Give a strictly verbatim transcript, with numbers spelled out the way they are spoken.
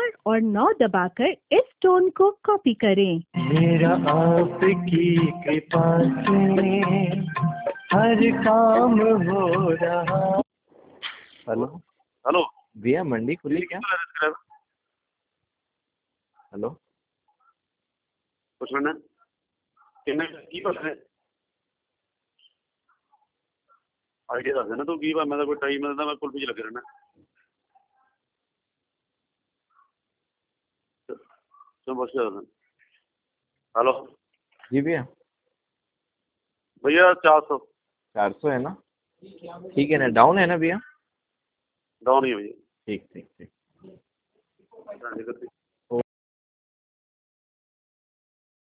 चार और नौ दबाकर इस टोन को कॉपी करें। मेरा आपकी कृपा से हर काम हो रहा। हेलो हेलो भैया, मंडी खुली क्या? हेलो कुछ मिनट किन्ने की बात है आइडिया दस देना तू की बात। मैं तो कोई टाइम मैं मैं कुल्फी च लगे रहना। चल बस हेलो जी भैया। भैया चार सौ चार सौ है ना? ठीक है ना, डाउन है ना भैया? डाउन ही है भैया। ठीक ठीक ठीक।